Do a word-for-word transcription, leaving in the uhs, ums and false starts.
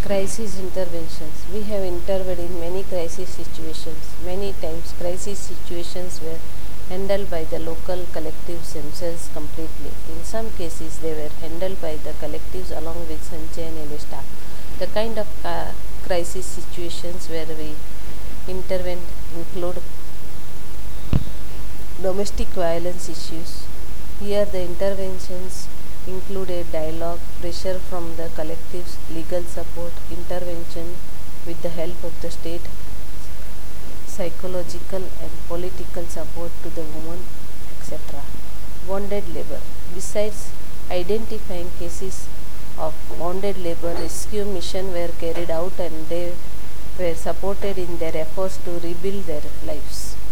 Crisis interventions. We have intervened in many crisis situations. Many times, crisis situations were handled by the local collectives themselves completely. In some cases, they were handled by the collectives along with Sanjay and L staff. The kind of ca- crisis situations where we intervened include domestic violence issues. Here, the interventions included dialogue, pressure from the collectives, legal support, intervention with the help of the state, psychological and political support to the woman, et cetera. Bonded labor. Besides identifying cases of bonded labor, rescue mission were carried out and they were supported in their efforts to rebuild their lives.